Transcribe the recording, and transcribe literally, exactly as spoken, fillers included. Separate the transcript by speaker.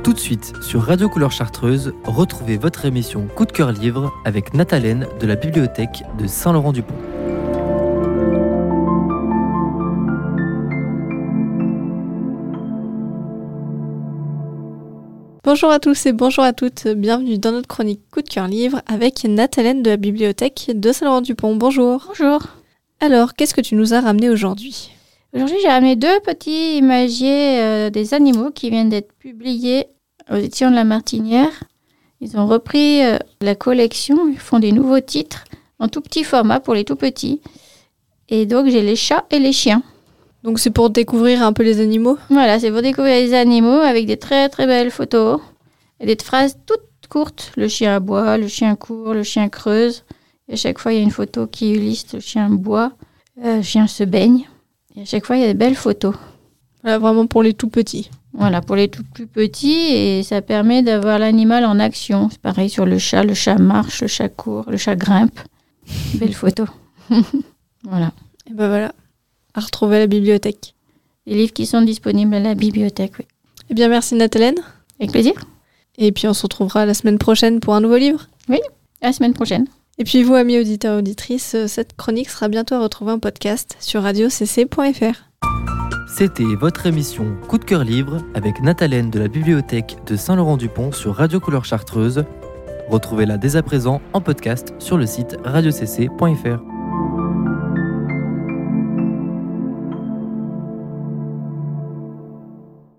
Speaker 1: Tout de suite, sur Radio Couleur Chartreuse, retrouvez votre émission Coup de cœur livre avec Nathalène de la bibliothèque de Saint-Laurent-du-Pont.
Speaker 2: Bonjour à tous et bonjour à toutes, bienvenue dans notre chronique Coup de cœur livre avec Nathalène de la bibliothèque de Saint-Laurent-du-Pont. Bonjour.
Speaker 3: Bonjour.
Speaker 2: Alors, qu'est-ce que tu nous as ramené aujourd'hui ?
Speaker 3: Aujourd'hui, j'ai ramené deux petits imagiers euh, des animaux qui viennent d'être publiés aux éditions de La Martinière. Ils ont repris euh, la collection, ils font des nouveaux titres en tout petit format pour les tout petits. Et donc, j'ai les chats et les chiens.
Speaker 2: Donc, c'est pour découvrir un peu les animaux ?
Speaker 3: Voilà, c'est pour découvrir les animaux avec des très très belles photos et des phrases toutes courtes. Le chien aboie, le chien court, le chien creuse. Et à chaque fois, il y a une photo qui illustre le chien boit, euh, le chien se baigne. Et à chaque fois, il y a des belles photos.
Speaker 2: Voilà, vraiment pour les tout petits.
Speaker 3: Voilà, pour les tout plus petits, et ça permet d'avoir l'animal en action. C'est pareil sur le chat, le chat marche, le chat court, le chat grimpe. Belle photo. Voilà.
Speaker 2: Et ben voilà, à retrouver à la bibliothèque.
Speaker 3: Les livres qui sont disponibles à la bibliothèque, oui.
Speaker 2: Eh bien, merci Nathalène.
Speaker 3: Avec plaisir.
Speaker 2: Et puis, on se retrouvera la semaine prochaine pour un nouveau livre.
Speaker 3: Oui, à la semaine prochaine.
Speaker 2: Et puis, vous, amis auditeurs et auditrices, cette chronique sera bientôt à retrouver en podcast sur radio c c point f r.
Speaker 1: C'était votre émission Coup de cœur livre avec Nathalène de la bibliothèque de Saint-Laurent-du-Pont sur Radio Couleur Chartreuse. Retrouvez-la dès à présent en podcast sur le site radio c c point f r.